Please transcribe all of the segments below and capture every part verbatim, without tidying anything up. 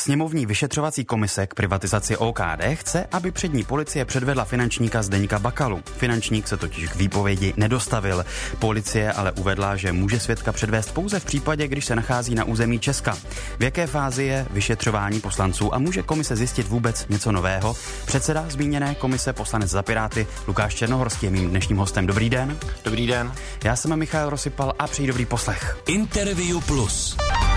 Sněmovní vyšetřovací komise k privatizaci O K D chce, aby před ní policie předvedla finančníka Zdeňka Bakalu. Finančník se totiž k výpovědi nedostavil. Policie ale uvedla, že může svědka předvést pouze v případě, když se nachází na území Česka. V jaké fázi je vyšetřování poslanců a může komise zjistit vůbec něco nového? Předseda zmíněné komise, poslanec za Piráty Lukáš Černohorský je mým dnešním hostem. Dobrý den. Dobrý den. Já jsem Michal Rosypal a přeji dobrý poslech. Interview Plus.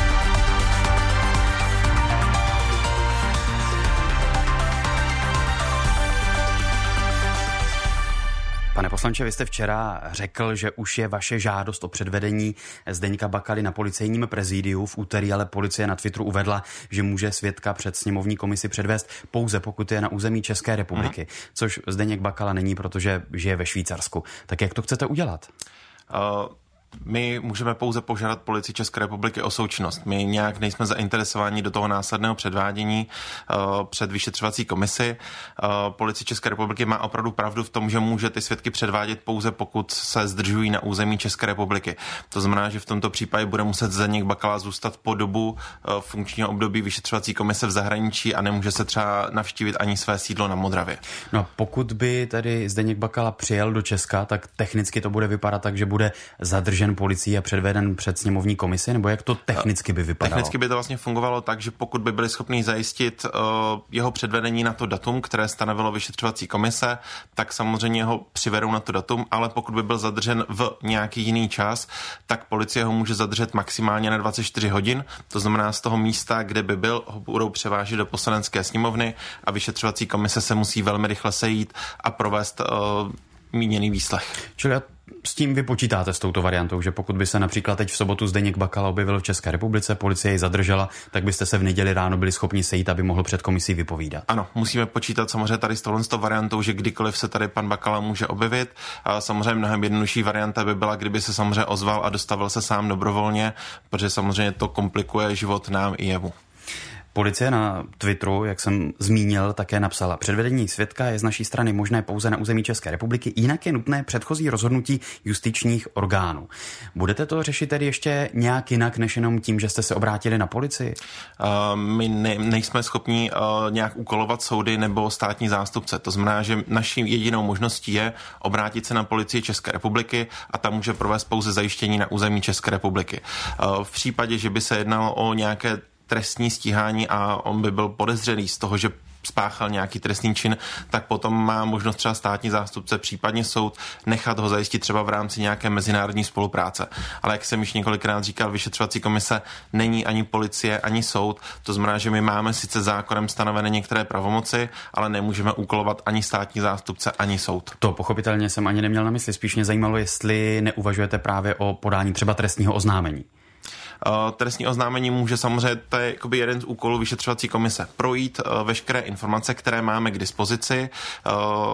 Pane poslanče, vy jste včera řekl, že už je vaše žádost o předvedení Zdeňka Bakaly na policejním prezidiu v úterý, ale policie na Twitteru uvedla, že může svědka před sněmovní komisi předvést pouze pokud je na území České republiky, Aha. což Zdeněk Bakala není, protože žije ve Švýcarsku. Tak jak to chcete udělat? Uh... My můžeme pouze požádat policii České republiky o součinnost. My nějak nejsme zainteresováni do toho následného předvádění uh, před vyšetřovací komisi. Uh, Policie České republiky má opravdu pravdu v tom, že může ty svědky předvádět pouze pokud se zdržují na území České republiky. To znamená, že v tomto případě bude muset Zdeněk Bakala zůstat po dobu uh, funkčního období vyšetřovací komise v zahraničí a nemůže se třeba navštívit ani své sídlo na Modravě. No, pokud by tedy Zdeněk Bakala přijel do Česka, tak technicky to bude vypadat tak, že bude zadržen policií a předveden před sněmovní komisi, nebo jak to technicky by vypadalo? Technicky by to vlastně fungovalo tak, že pokud by byli schopni zajistit uh, jeho předvedení na to datum, které stanovilo vyšetřovací komise, tak samozřejmě ho přivedou na to datum, ale pokud by byl zadržen v nějaký jiný čas, tak policie ho může zadržet maximálně na dvacet čtyři hodin, to znamená z toho místa, kde by byl, ho budou převážet do poslanecké sněmovny a vyšetřovací komise se musí velmi rychle sejít a provést uh, míněný výslech. Čili s tím vy počítáte s touto variantou, že pokud by se například teď v sobotu Zdeněk Bakala objevil v České republice, policie jej zadržela, tak byste se v neděli ráno byli schopni sejít, aby mohl před komisí vypovídat? Ano, musíme počítat samozřejmě tady s touto variantou, že kdykoliv se tady pan Bakala může objevit. A samozřejmě mnohem jednodušší varianta by byla, kdyby se samozřejmě ozval a dostavil se sám dobrovolně, protože samozřejmě to komplikuje život nám i jemu. Policie na Twitteru, jak jsem zmínil, také napsala: předvedení svědka je z naší strany možné pouze na území České republiky, jinak je nutné předchozí rozhodnutí justičních orgánů. Budete to řešit tedy ještě nějak jinak, než jenom tím, že jste se obrátili na policii? Uh, my ne, nejsme schopni uh, nějak úkolovat soudy nebo státní zástupce. To znamená, že naší jedinou možností je obrátit se na policii České republiky a tam může provést pouze zajištění na území České republiky. Uh, v případě, že by se jednalo o nějaké trestní stíhání a on by byl podezřelý z toho, že spáchal nějaký trestný čin, tak potom má možnost třeba státní zástupce, případně soud, nechat ho zajistit třeba v rámci nějaké mezinárodní spolupráce. Ale jak jsem již několikrát říkal, vyšetřovací komise není ani policie, ani soud. To znamená, že my máme sice zákonem stanovené některé pravomoci, ale nemůžeme úkolovat ani státní zástupce, ani soud. To pochopitelně jsem ani neměl na mysli. Spíš mě zajímalo, jestli neuvažujete právě o podání třeba trestního oznámení. Uh, trestní oznámení může samozřejmě, to je jakoby jeden z úkolů vyšetřovací komise, projít uh, veškeré informace, které máme k dispozici uh,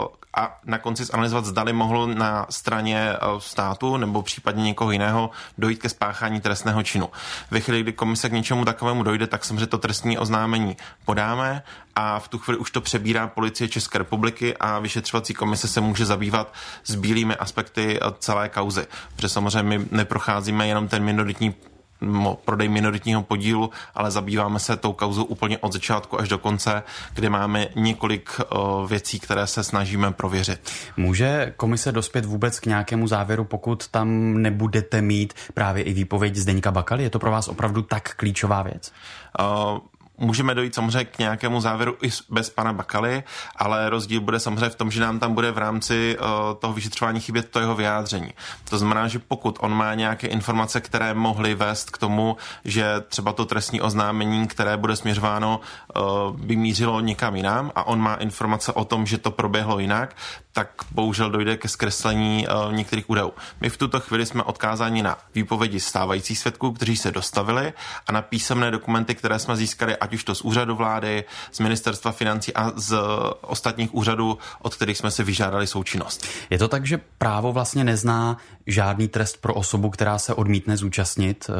a na konci zanalyzovat, zdali mohlo na straně uh, státu nebo případně někoho jiného dojít ke spáchání trestného činu. Ve chvíli, kdy komise k něčemu takovému dojde, tak samozřejmě to trestní oznámení podáme a v tu chvíli už to přebírá policie České republiky a vyšetřovací komise se může zabývat zbýlými aspekty uh, celé kauzy. Protože samozřejmě my neprocházíme jenom ten minoritní prodej minoritního podílu, ale zabýváme se tou kauzou úplně od začátku až do konce, kde máme několik uh, věcí, které se snažíme prověřit. Může komise dospět vůbec k nějakému závěru, pokud tam nebudete mít právě i výpověď Zdeňka Bakaly? Je to pro vás opravdu tak klíčová věc? Uh, Můžeme dojít samozřejmě k nějakému závěru i bez pana Bakaly, ale rozdíl bude samozřejmě v tom, že nám tam bude v rámci uh, toho vyšetřování chybět to jeho vyjádření. To znamená, že pokud on má nějaké informace, které mohly vést k tomu, že třeba to trestní oznámení, které bude směřováno, uh, by mířilo někam jinam a on má informace o tom, že to proběhlo jinak, tak bohužel dojde ke zkreslení uh, některých údajů. My v tuto chvíli jsme odkázáni na výpovědi stávajících svědků, kteří se dostavili, a na písemné dokumenty, které jsme získali ať už to z úřadu vlády, z ministerstva financí a z ostatních úřadů, od kterých jsme si vyžádali součinnost. Je to tak, že právo vlastně nezná žádný trest pro osobu, která se odmítne zúčastnit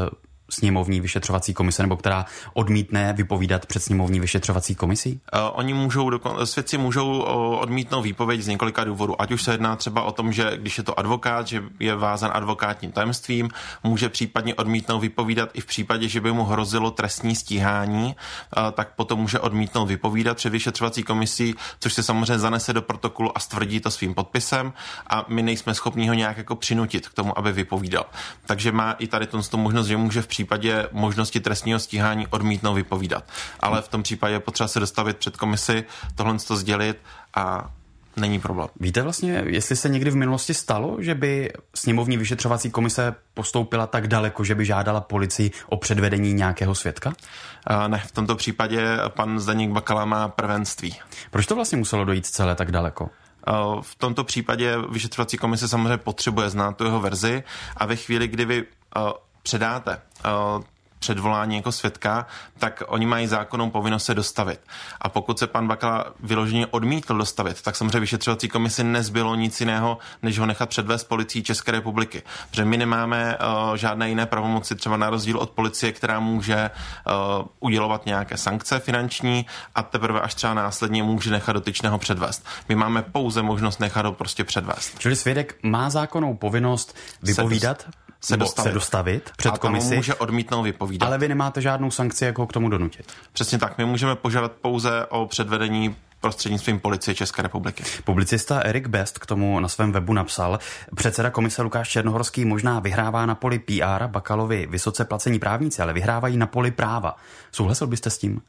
sněmovní vyšetřovací komise, nebo která odmítne vypovídat před sněmovní vyšetřovací komisí? Uh, oni můžou, svědci můžou uh, odmítnout výpověď z několika důvodů. Ať už se jedná třeba o tom, že když je to advokát, že je vázan advokátním tajemstvím, může případně odmítnout vypovídat i v případě, že by mu hrozilo trestní stíhání, uh, tak potom může odmítnout vypovídat před vyšetřovací komisí, což se samozřejmě zanese do protokolu a stvrdí to svým podpisem a my nejsme schopni ho nějak jako přinutit k tomu, aby vypovídal. Takže má i tady tu možnost, že může v případě možnosti trestního stíhání odmítnout vypovídat. Ale v tom případě je potřeba se dostavit před komisi, tohle to sdělit a není problém. Víte vlastně, jestli se někdy v minulosti stalo, že by sněmovní vyšetřovací komise postoupila tak daleko, že by žádala policii o předvedení nějakého svědka? Uh, ne, v tomto případě pan Zdeněk Bakala má prvenství. Proč to vlastně muselo dojít celé tak daleko? Uh, v tomto případě vyšetřovací komise samozřejmě potřebuje znát tu jeho verzi a ve chvíli, kdy vy uh, předáte uh, předvolání jako svědka, tak oni mají zákonnou povinnost se dostavit. A pokud se pan Bakala vyloženě odmítl dostavit, tak samozřejmě vyšetřovací komisi nezbylo nic jiného, než ho nechat předvést policií České republiky. Protože my nemáme uh, žádné jiné pravomoci, třeba na rozdíl od policie, která může uh, udělovat nějaké sankce finanční a teprve až třeba následně může nechat dotyčného předvést. My máme pouze možnost nechat ho prostě předvést. Čili svědek má zákonnou povinnost vypovídat? Se dostavit. se dostavit před komisi. A může odmítnout vypovídat. Ale vy nemáte žádnou sankci, jak ho k tomu donutit. Přesně tak. My můžeme požádat pouze o předvedení prostřednictvím policie České republiky. Publicista Erik Best k tomu na svém webu napsal: předseda komise Lukáš Černohorský možná vyhrává na poli P R, Bakalovi vysoce placení právníci, ale vyhrávají na poli práva. Souhlasil byste s tím?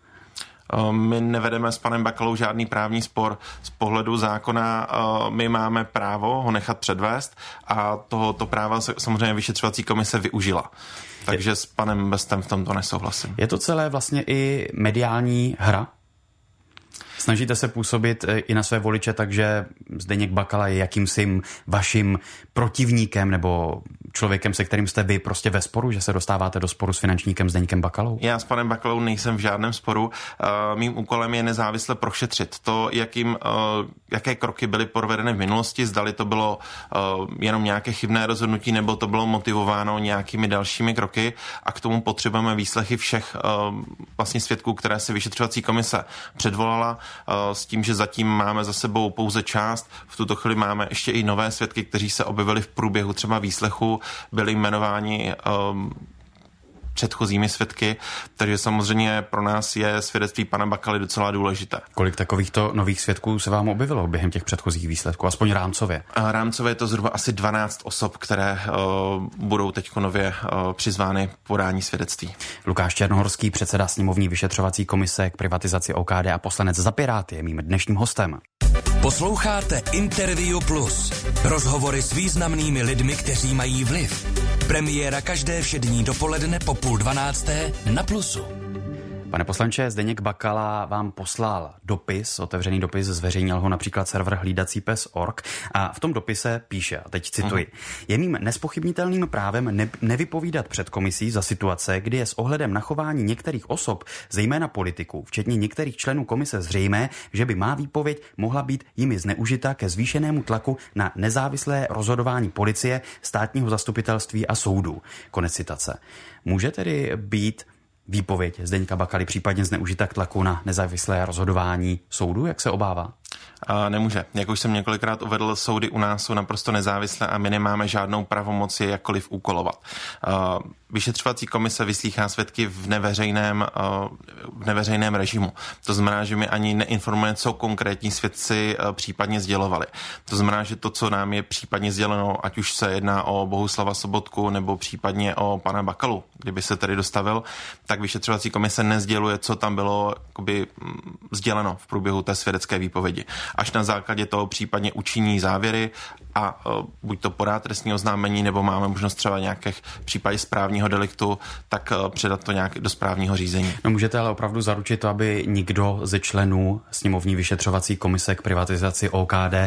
My nevedeme s panem Bakalou žádný právní spor. Z pohledu zákona my máme právo ho nechat předvést a tohoto práva samozřejmě vyšetřovací komise využila. Takže s panem Bestem v tomto nesouhlasím. Je to celé vlastně i mediální hra? Snažíte se působit i na své voliče, takže Zdeněk Bakala je jakýmsi vaším protivníkem nebo člověkem, se kterým jste vy prostě ve sporu, že se dostáváte do sporu s finančníkem Zdeňkem Bakalou? Já s panem Bakalou nejsem v žádném sporu. Mým úkolem je nezávisle prošetřit to, jakým, jaké kroky byly provedeny v minulosti, zdali to bylo jenom nějaké chybné rozhodnutí, nebo to bylo motivováno nějakými dalšími kroky a k tomu potřebujeme výslechy všech vlastně svědků, které si vyšetřovací komise předvolala, s tím, že zatím máme za sebou pouze část. V tuto chvíli máme ještě i nové svědky, kteří se objevili v průběhu třeba výslechu, byli jmenováni um, předchozími svědky, takže samozřejmě pro nás je svědectví pana Bakaly docela důležité. Kolik takovýchto nových svědků se vám objevilo během těch předchozích výsledků, aspoň rámcově? A rámcově je to zhruba asi dvanáct osob, které uh, budou teď nově uh, přizvány k podání svědectví. Lukáš Černohorský, předseda sněmovní vyšetřovací komise k privatizaci O K D a poslanec za Piráty, je mým dnešním hostem. Posloucháte Interview Plus. Rozhovory s významnými lidmi, kteří mají vliv. Premiéra každé všední dopoledne po půl dvanácté na Plusu. Pane poslanče, Zdeněk Bakala vám poslal dopis, otevřený dopis, zveřejnil ho například server hlídací pes tečka org a v tom dopise píše, a teď cituji, uh-huh. je mým nespochybnitelným právem ne- nevypovídat před komisí za situace, kdy je s ohledem na chování některých osob, zejména politiků, včetně některých členů komise zřejmé, že by má výpověď mohla být jimi zneužita ke zvýšenému tlaku na nezávislé rozhodování policie, státního zastupitelství a soudů. Konec citace. Může tedy být výpověď Zdeňka Bakaly případně zneužita k tlaku na nezávislé rozhodování soudu, jak se obává? A nemůže. Jak už jsem několikrát uvedl, soudy u nás jsou naprosto nezávislé a my nemáme žádnou pravomoc je jakkoliv úkolovat. Vyšetřovací komise vyslýchá svědky v neveřejném, v neveřejném režimu. To znamená, že my ani neinformujeme, co konkrétní svědci případně sdělovali. To znamená, že to, co nám je případně sděleno, ať už se jedná o Bohuslava Sobotku nebo případně o pana Bakalu, kdyby se tady dostavil, tak vyšetřovací komise nezděluje, co tam bylo jakoby sděleno v průběhu té svědecké výpovědi. Až na základě toho případně učiní závěry a uh, buď to podá trestní oznámení, nebo máme možnost třeba nějakých případů správního deliktu, tak uh, předat to nějak do správního řízení. No můžete ale opravdu zaručit to, aby nikdo ze členů sněmovní vyšetřovací komise k privatizaci O K D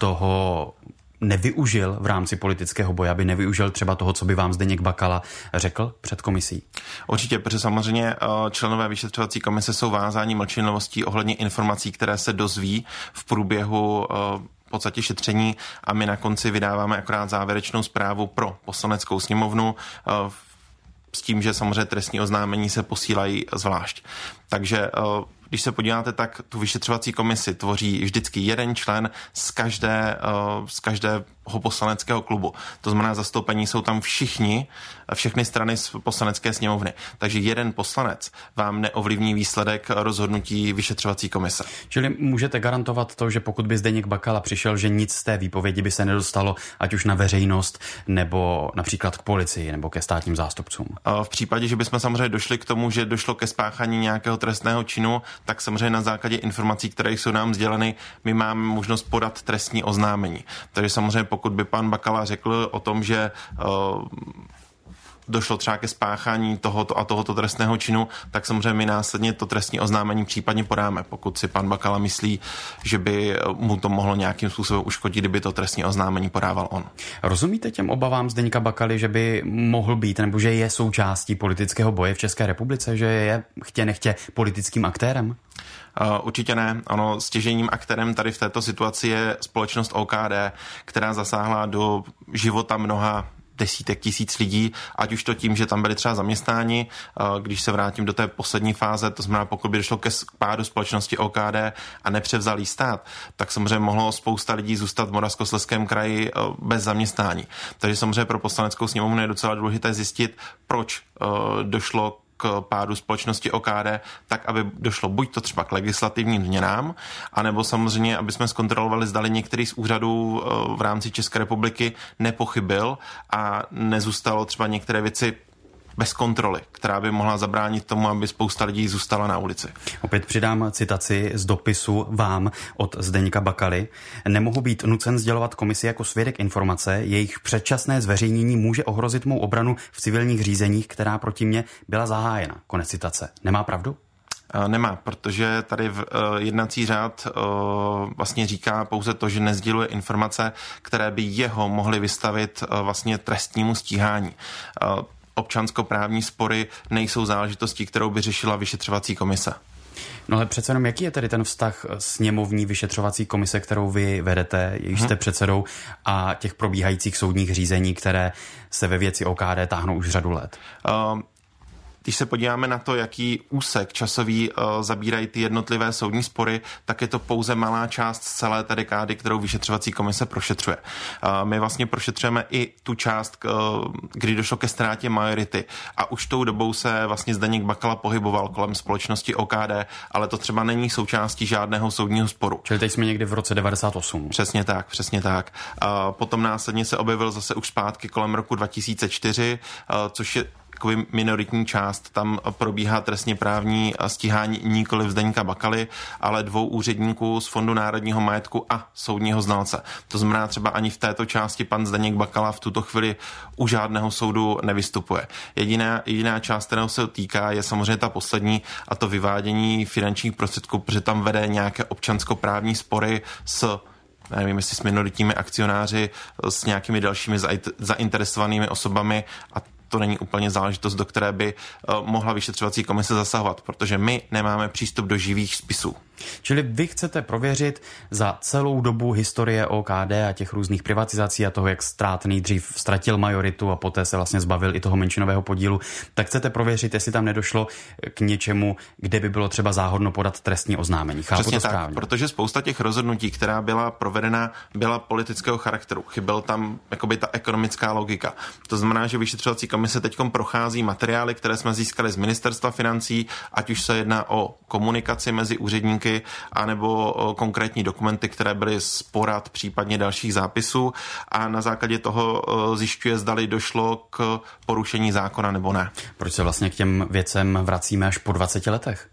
toho nevyužil v rámci politického boje, aby nevyužil třeba toho, co by vám Zdeněk Bakala řekl před komisí? Určitě, protože samozřejmě členové vyšetřovací komise jsou vázáni mlčenlivostí ohledně informací, které se dozví v průběhu v podstatě šetření a my na konci vydáváme akorát závěrečnou zprávu pro poslaneckou sněmovnu. s tím, že samozřejmě trestní oznámení se posílají zvlášť. Takže když se podíváte, tak tu vyšetřovací komisi tvoří vždycky jeden člen z každé, z každého poslaneckého klubu. To znamená, zastoupení jsou tam všichni, všechny strany z poslanecké sněmovny. Takže jeden poslanec vám neovlivní výsledek rozhodnutí vyšetřovací komise. Čili můžete garantovat to, že pokud by Zdeněk Bakala přišel, že nic z té výpovědi by se nedostalo, ať už na veřejnost, nebo například k policii, nebo ke státním zástupcům? V případě, že bychom samozřejmě došli k tomu, že došlo ke spáchání nějakého trestného činu, tak samozřejmě na základě informací, které jsou nám sděleny, my máme možnost podat trestní oznámení. Takže samozřejmě pokud by pan Bakala řekl o tom, že uh, došlo třeba ke spáchání tohoto a tohoto trestného činu, tak samozřejmě my následně to trestní oznámení případně podáme, pokud si pan Bakala myslí, že by mu to mohlo nějakým způsobem uškodit, kdyby to trestní oznámení podával on. Rozumíte těm obavám Zdeňka Bakaly, že by mohl být, nebo že je součástí politického boje v České republice, že je chtě nechtě politickým aktérem? Uh, určitě ne. Ono stěžejním aktérem tady v této situaci je společnost O K D, která zasáhla do života mnoha desítek tisíc lidí, ať už to tím, že tam byli třeba zaměstnáni, když se vrátím do té poslední fáze, to znamená, pokud by došlo ke pádu společnosti O K D a nepřevzal jí stát, tak samozřejmě mohlo spousta lidí zůstat v Moravskoslezském kraji bez zaměstnání. Takže samozřejmě pro poslaneckou sněmovnu je docela důležité zjistit, proč došlo k pádu společnosti O K D, tak aby došlo buď to třeba k legislativním změnám, anebo samozřejmě, aby jsme zkontrolovali, zdali některý z úřadů v rámci České republiky nepochybil a nezůstalo třeba některé věci bez kontroly, která by mohla zabránit tomu, aby spousta lidí zůstala na ulici. Opět přidám citaci z dopisu vám od Zdeňka Bakaly. Nemohu být nucen sdělovat komisi jako svědek informace, jejich předčasné zveřejnění může ohrozit mou obranu v civilních řízeních, která proti mně byla zahájena. Konec citace. Nemá pravdu? Nemá, protože tady v, uh, jednací řád uh, vlastně říká pouze to, že nesděluje informace, které by jeho mohly vystavit uh, vlastně trestnímu stíhání. Uh, občanskoprávní spory nejsou záležitostí, kterou by řešila vyšetřovací komise. No ale přece jenom, jaký je tedy ten vztah sněmovní vyšetřovací komise, kterou vy vedete, jejíž jste předsedou, a těch probíhajících soudních řízení, které se ve věci O K D táhnou už řadu let? Uh, Když se podíváme na to, jaký úsek časový uh, zabírají ty jednotlivé soudní spory, tak je to pouze malá část z celé té dekády, kterou vyšetřovací komise prošetřuje. Uh, my vlastně prošetřujeme i tu část, uh, kdy došlo ke ztrátě majority. A už tou dobou se vlastně Zdeněk Bakala pohyboval kolem společnosti O K D, ale to třeba není součástí žádného soudního sporu. Čili teď jsme někdy v roce devadesát osm. Přesně tak, přesně tak. Uh, potom následně se objevil zase už zpátky kolem roku dva tisíce čtyři, uh, což je minoritní část, tam probíhá trestně právní stíhání nikoli Zdeňka Bakaly, ale dvou úředníků z Fondu národního majetku a soudního znalce. To znamená, třeba ani v této části pan Zdeněk Bakala v tuto chvíli u žádného soudu nevystupuje. Jediná, jediná část, kterého se týká, je samozřejmě ta poslední, a to vyvádění finančních prostředků, protože tam vede nějaké občanskoprávní spory s nevím, jestli s minoritními akcionáři, s nějakými dalšími zainteresovanými osobami, a to není úplně záležitost, do které by uh, mohla vyšetřovací komise zasahovat, protože my nemáme přístup do živých spisů. Čili vy chcete prověřit za celou dobu historie O K D a těch různých privatizací a toho, jak Strát nejdřív ztratil majoritu a poté se vlastně zbavil i toho menšinového podílu, tak chcete prověřit, jestli tam nedošlo k něčemu, kde by bylo třeba záhodno podat trestní oznámení. Chápu Přesně to správně. Tak, protože spousta těch rozhodnutí, která byla provedena, byla politického charakteru. Chyběl tam jakoby ta ekonomická logika. To znamená, že vyšetřovací komise teďkom prochází materiály, které jsme získali z ministerstva financí, ať už se jedná o komunikaci mezi úředníky, anebo konkrétní dokumenty, které byly z porad, případně dalších zápisů, a na základě toho zjišťuje, zdali došlo k porušení zákona nebo ne. Proč se vlastně k těm věcem vracíme až po dvaceti letech?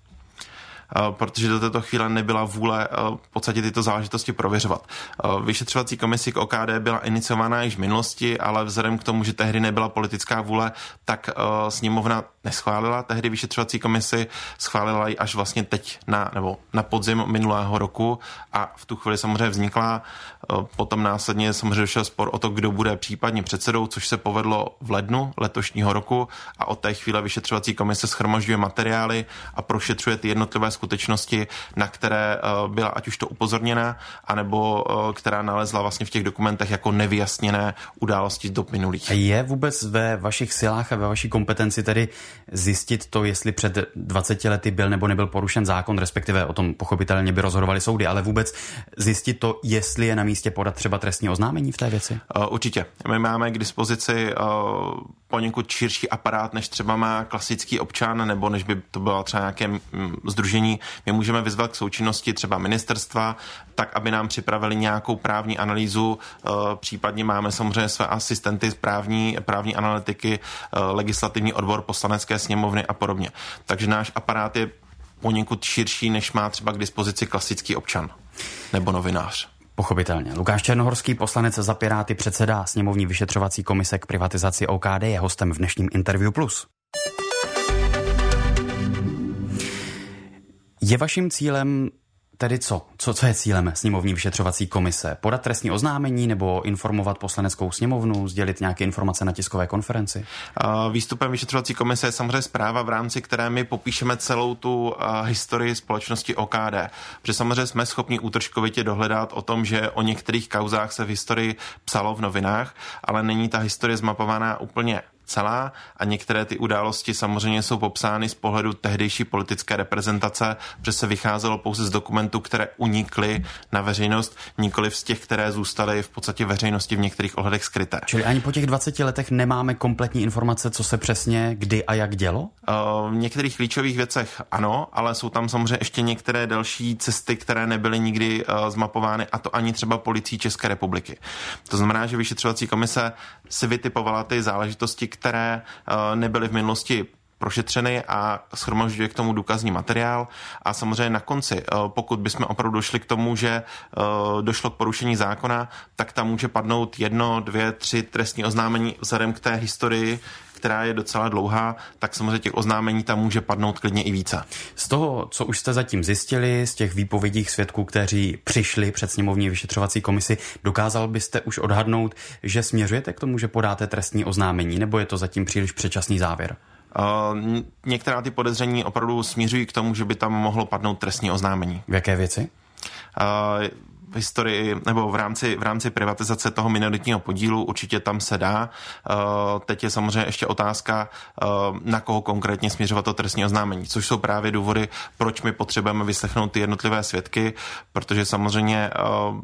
Protože do této chvíle nebyla vůle v podstatě tyto záležitosti prověřovat. Vyšetřovací komisi k O K D byla iniciována již v minulosti, ale vzhledem k tomu, že tehdy nebyla politická vůle, tak sněmovna neschválila tehdy vyšetřovací komisi, schválila ji až vlastně teď na, nebo na podzim minulého roku, a v tu chvíli samozřejmě vznikla. Potom následně samozřejmě došel spor o to, kdo bude případně předsedou, což se povedlo v lednu letošního roku, a od té chvíle vyšetřovací komise shromažďuje materiály a prošetřuje ty jednotlivé skutečnosti, na které byla ať už to upozorněna, anebo která nalezla vlastně v těch dokumentech jako nevyjasněné události z dob minulých. Je vůbec ve vašich silách a ve vaší kompetenci tedy zjistit to, jestli před dvaceti lety byl nebo nebyl porušen zákon, respektive o tom pochopitelně by rozhodovaly soudy, ale vůbec zjistit to, jestli je na místě podat třeba trestní oznámení v té věci? Určitě. My máme k dispozici poněkud širší aparát, než třeba má klasický občan, nebo než by to bylo třeba nějaké sdružení. My můžeme vyzvat k součinnosti třeba ministerstva, tak, aby nám připravili nějakou právní analýzu. Případně máme samozřejmě své asistenty, právní, právní analytiky, legislativní odbor Poslanecké sněmovny a podobně. Takže náš aparát je poněkud širší, než má třeba k dispozici klasický občan nebo novinář. Pochopitelně. Lukáš Černohorský, poslanec za Piráty, předseda sněmovní vyšetřovací komise k privatizaci O K D, je hostem v dnešním Interview Plus. Je vaším cílem tedy co? co? Co je cílem sněmovní vyšetřovací komise? Podat trestní oznámení nebo informovat poslaneckou sněmovnu, sdělit nějaké informace na tiskové konferenci? Výstupem vyšetřovací komise je samozřejmě zpráva, v rámci které my popíšeme celou tu historii společnosti O K D. Protože samozřejmě jsme schopni útržkovitě dohledat o tom, že o některých kauzách se v historii psalo v novinách, ale není ta historie zmapovaná úplně celá a některé ty události samozřejmě jsou popsány z pohledu tehdejší politické reprezentace, protože se vycházelo pouze z dokumentů, které unikly na veřejnost, nikoliv z těch, které zůstaly v podstatě veřejnosti v některých ohledech skryté. Čili ani po těch dvaceti letech nemáme kompletní informace, co se přesně kdy a jak dělo? V některých klíčových věcech ano, ale jsou tam samozřejmě ještě některé další cesty, které nebyly nikdy zmapovány, a to ani třeba policií České republiky. To znamená, že vyšetřovací komise si vytipovala ty záležitosti, které nebyly v minulosti prošetřeny a shromažďuje k tomu důkazní materiál. A samozřejmě na konci, pokud bychom opravdu došli k tomu, že došlo k porušení zákona, tak tam může padnout jedno, dvě, tři trestní oznámení vzhledem k té historii, která je docela dlouhá, tak samozřejmě těch oznámení tam může padnout klidně i více. Z toho, co už jste zatím zjistili, z těch výpovědí svědků, kteří přišli před sněmovní vyšetřovací komisi, dokázal byste už odhadnout, že směřujete k tomu, že podáte trestní oznámení, nebo je to zatím příliš předčasný závěr? Uh, některá ty podezření opravdu směřují k tomu, že by tam mohlo padnout trestní oznámení. V jaké věci? Uh, v historii nebo v rámci, v rámci privatizace toho minoritního podílu určitě tam se dá. Uh, teď je samozřejmě ještě otázka, uh, na koho konkrétně směřovat to trestní oznámení, což jsou právě důvody, proč my potřebujeme vyslechnout ty jednotlivé svědky, protože samozřejmě uh,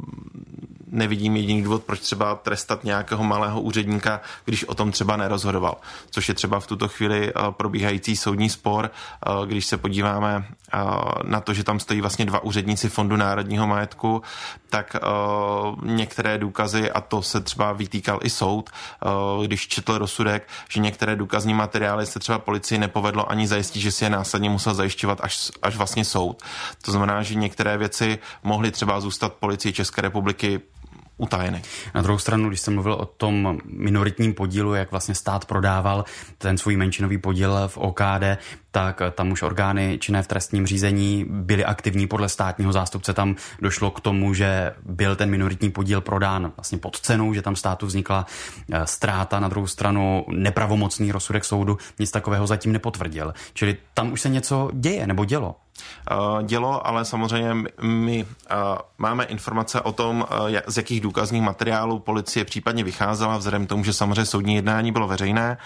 nevidím jediný důvod, proč třeba trestat nějakého malého úředníka, když o tom třeba nerozhodoval. Což je třeba v tuto chvíli uh, probíhající soudní spor, uh, když se podíváme uh, na to, že tam stojí vlastně dva úředníci Fondu národního majetku, tak uh, některé důkazy, a to se třeba vytýkal i soud, uh, když četl rozsudek, že některé důkazní materiály se třeba policii nepovedlo ani zajistit, že si je následně musel zajišťovat až, až vlastně soud. To znamená, že některé věci mohly třeba zůstat policii České republiky utajeny. Na druhou stranu, když jsem mluvil o tom minoritním podílu, jak vlastně stát prodával ten svůj menšinový podíl v O K D, tak tam už orgány činné v trestním řízení byly aktivní podle státního zástupce. Tam došlo k tomu, že byl ten minoritní podíl prodán vlastně pod cenou, že tam státu vznikla ztráta. Na druhou stranu nepravomocný rozsudek soudu nic takového zatím nepotvrdil. Čili tam už se něco děje nebo dělo. Dělo, ale samozřejmě my máme informace o tom, z jakých důkazních materiálů policie případně vycházela, vzhledem k tomu, že samozřejmě soudní jednání bylo veřejné,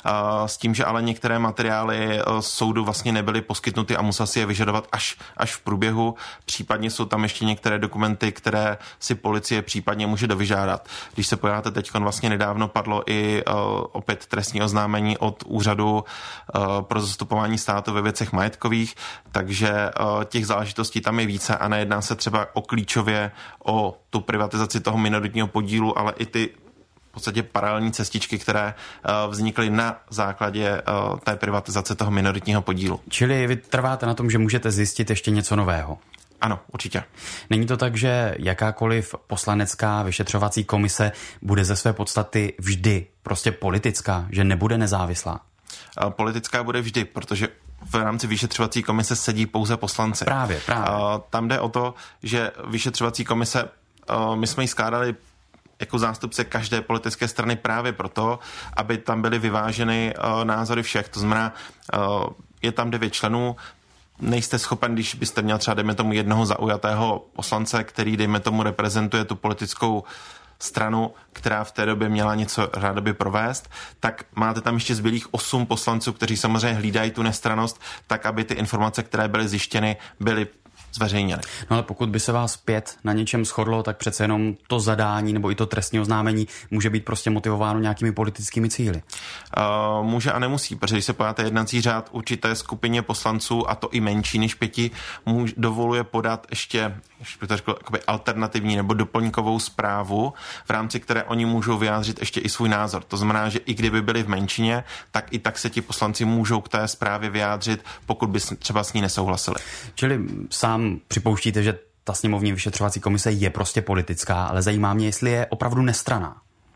s tím, že ale některé materiály soudu vlastně nebyly poskytnuty a musel si je vyžadovat až, až v průběhu. Případně jsou tam ještě některé dokumenty, které si policie případně může dovyžádat. Když se podíváte, teď vlastně nedávno padlo i opět trestní oznámení od úřadu pro zastupování státu ve věcech majetkových, takže že těch záležitostí tam je více a nejedná se třeba o klíčově o tu privatizaci toho minoritního podílu, ale i ty v podstatě paralelní cestičky, které vznikly na základě té privatizace toho minoritního podílu. Čili vy trváte na tom, že můžete zjistit ještě něco nového? Ano, určitě. Není to tak, že jakákoliv poslanecká vyšetřovací komise bude ze své podstaty vždy prostě politická, že nebude nezávislá? Politická bude vždy, protože v rámci vyšetřovací komise sedí pouze poslanci. Právě, právě. Tam jde o to, že vyšetřovací komise, my jsme ji skládali jako zástupce každé politické strany právě proto, aby tam byly vyváženy názory všech. To znamená, je tam devět členů, nejste schopen, když byste měl třeba, dejme tomu, jednoho zaujatého poslance, který, dejme tomu, reprezentuje tu politickou stranu, která v té době měla něco rádoby provést, tak máte tam ještě zbylých osm poslanců, kteří samozřejmě hlídají tu nestrannost, tak aby ty informace, které byly zjištěny, byly zveřejněny. No ale pokud by se vás pět na něčem shodlo, tak přece jenom to zadání nebo i to trestní oznámení může být prostě motivováno nějakými politickými cíli. Uh, může a nemusí, protože když se podíváte jednací řád, určité skupině poslanců, a to i menší než pěti, můž, dovoluje podat ještě, ještě to řekl, jakoby alternativní nebo doplňkovou zprávu, v rámci které oni můžou vyjádřit ještě i svůj názor. To znamená, že i kdyby byli v menšině, tak i tak se ti poslanci můžou k té zprávě vyjádřit, pokud by třeba s ní nesouhlasili. Čili sám připouštíte, že ta sněmovní vyšetřovací komise je prostě politická, ale zajímá mě, jestli je opravdu nestranná.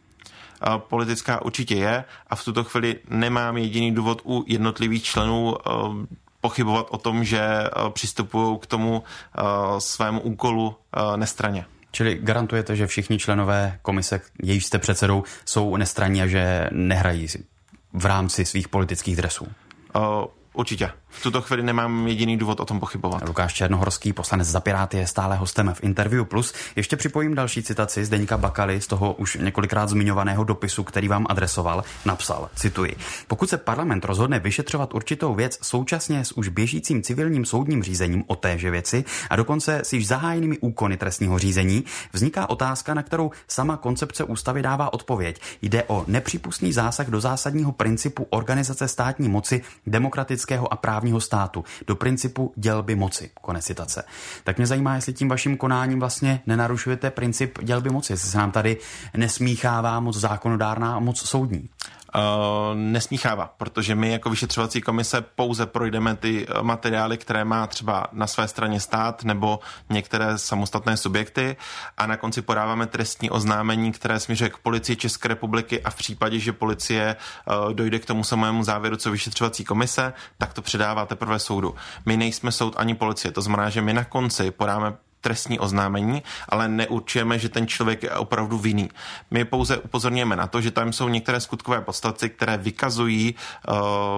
Politická určitě je a v tuto chvíli nemám jediný důvod u jednotlivých členů pochybovat o tom, že přistupují k tomu svému úkolu nestranně. Čili garantujete, že všichni členové komise, jejíž jste předsedou, jsou nestranní a že nehrají v rámci svých politických dresů? Určitě. V tuto chvíli nemám jediný důvod o tom pochybovat. Lukáš Černohorský, poslanec za Piráty, je stále hostem v Interview Plus. Ještě připojím další citaci z Zdeňka Bakaly z toho už několikrát zmiňovaného dopisu, který vám adresoval. Napsal, cituji: Pokud se parlament rozhodne vyšetřovat určitou věc současně s už běžícím civilním soudním řízením o téže věci a dokonce s již zahájenými úkony trestního řízení, vzniká otázka, na kterou sama koncepce ústavy dává odpověď. Jde o nepřípustný zásah do zásadního principu organizace státní moci, demokratického a právního státu, do principu dělby moci. Konec citace. Tak mě zajímá, jestli tím vaším konáním vlastně nenarušujete princip dělby moci, jestli se nám tady nesmíchává moc zákonodárná a moc soudní. Uh, nesmíchává, protože my jako vyšetřovací komise pouze projdeme ty materiály, které má třeba na své straně stát nebo některé samostatné subjekty a na konci podáváme trestní oznámení, které směřuje k Policii České republiky a v případě, že policie uh, dojde k tomu samému závěru, co vyšetřovací komise, tak to předává teprve soudu. My nejsme soud ani policie, to znamená, že my na konci podáme trestní oznámení, ale neurčujeme, že ten člověk je opravdu vinný. My pouze upozorňujeme na to, že tam jsou některé skutkové podstaty, které vykazují uh,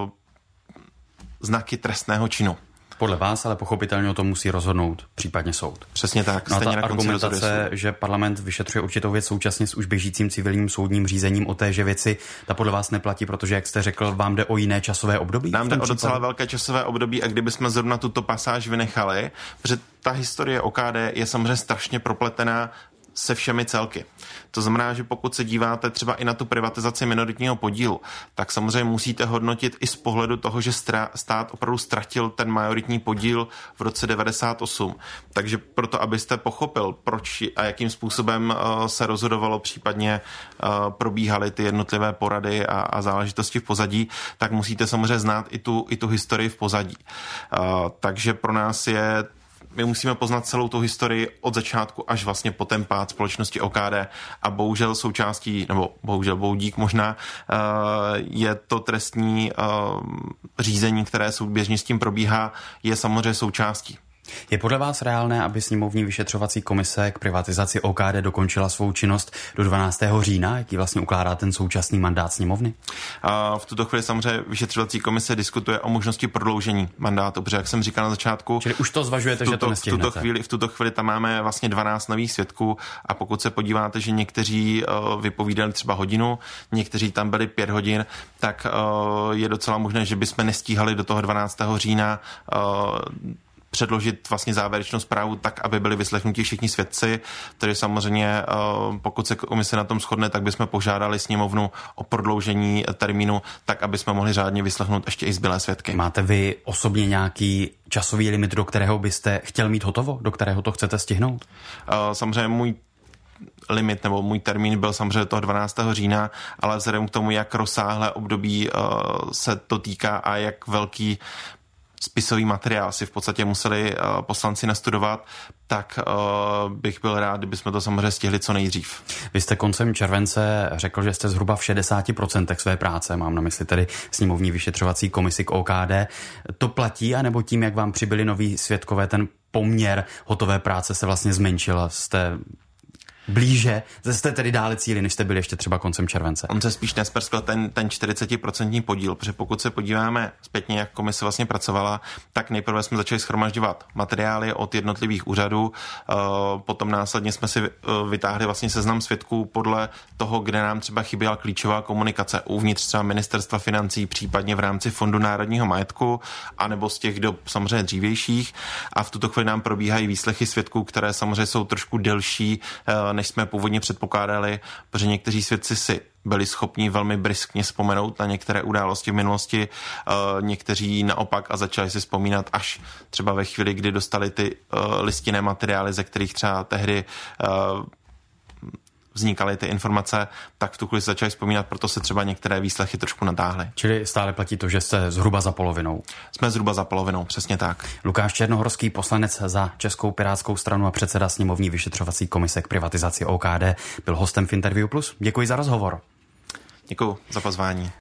znaky trestného činu. Podle vás ale pochopitelně o tom musí rozhodnout případně soud. Přesně tak. No a ta argumentace, že parlament vyšetřuje určitou věc současně s už běžícím civilním soudním řízením o téže věci, ta podle vás neplatí, protože, jak jste řekl, vám jde o jiné časové období? Nám jde o docela velké časové období a kdybychom zrovna tuto pasáž vynechali, protože ta historie O K D je samozřejmě strašně propletená se všemi celky. To znamená, že pokud se díváte třeba i na tu privatizaci minoritního podílu, tak samozřejmě musíte hodnotit i z pohledu toho, že stát opravdu ztratil ten majoritní podíl v roce devadesát osm. Takže proto, abyste pochopil, proč a jakým způsobem se rozhodovalo, případně probíhaly ty jednotlivé porady a, a záležitosti v pozadí, tak musíte samozřejmě znát i tu, i tu historii v pozadí. Takže pro nás je My musíme poznat celou tu historii od začátku až vlastně po ten pád společnosti O K D a bohužel součástí, nebo bohužel boudík možná, je to trestní řízení, které souběžně s tím probíhá, je samozřejmě součástí. Je podle vás reálné, aby sněmovní vyšetřovací komise k privatizaci O K D dokončila svou činnost do dvanáctého října, jaký vlastně ukládá ten současný mandát sněmovny? A v tuto chvíli samozřejmě vyšetřovací komise diskutuje o možnosti prodloužení mandátu, protože jak jsem říkal na začátku... Čili už to zvažujete, tuto, že to nestihnete? V tuto chvíli, v tuto chvíli tam máme vlastně dvanáct nových svědků a pokud se podíváte, že někteří uh, vypovídali třeba hodinu, někteří tam byli pět hodin, tak uh, je docela možné, že bychom nestíhali do toho dvanáctého října uh, předložit vlastně závěrečnou zprávu tak, aby byli vyslechnuti všichni svědci. Tedy samozřejmě, pokud se komise na tom shodne, tak bychom požádali sněmovnu o prodloužení termínu, tak, aby jsme mohli řádně vyslechnout ještě i zbylé svědky. Máte vy osobně nějaký časový limit, do kterého byste chtěl mít hotovo? Do kterého to chcete stihnout? Samozřejmě můj limit nebo můj termín byl samozřejmě toho dvanáctého října, ale vzhledem k tomu, jak rozsáhlé období se to týká a jak velký spisový materiál si v podstatě museli uh, poslanci nastudovat, tak uh, bych byl rád, kdybychom to samozřejmě stihli co nejdřív. Vy jste koncem července řekl, že jste zhruba v šedesáti procentech své práce, mám na mysli tedy sněmovní vyšetřovací komisi k O K D. To platí, anebo tím, jak vám přibyli noví svědkové, ten poměr hotové práce se vlastně zmenšil? Jste blíže, jste tedy dále cíli, než jste byli ještě třeba koncem července. On se spíš nesprskl ten, ten čtyřicet procent podíl, protože pokud se podíváme zpětně, jak komise vlastně pracovala, tak nejprve jsme začali shromažďovat materiály od jednotlivých úřadů, potom následně jsme si vytáhli vlastně seznam svědků podle toho, kde nám třeba chyběla klíčová komunikace uvnitř třeba ministerstva financí, případně v rámci Fondu národního majetku, anebo z těch dob samozřejmě dřívějších. A v tuto chvíli nám probíhají výslechy svědků, které samozřejmě jsou trošku delší, než jsme původně předpokládali, protože někteří svědci si byli schopni velmi briskně vzpomenout na některé události v minulosti, někteří naopak a začali si vzpomínat až třeba ve chvíli, kdy dostali ty listinné materiály, ze kterých třeba tehdy vznikaly ty informace, tak v tu chvíli se začali vzpomínat, proto se třeba některé výslechy trošku natáhly. Čili stále platí to, že jste zhruba za polovinou. Jsme zhruba za polovinou, přesně tak. Lukáš Černohorský, poslanec za Českou pirátskou stranu a předseda sněmovní vyšetřovací komise k privatizaci O K D, byl hostem v Interview Plus. Děkuji za rozhovor. Děkuji za pozvání.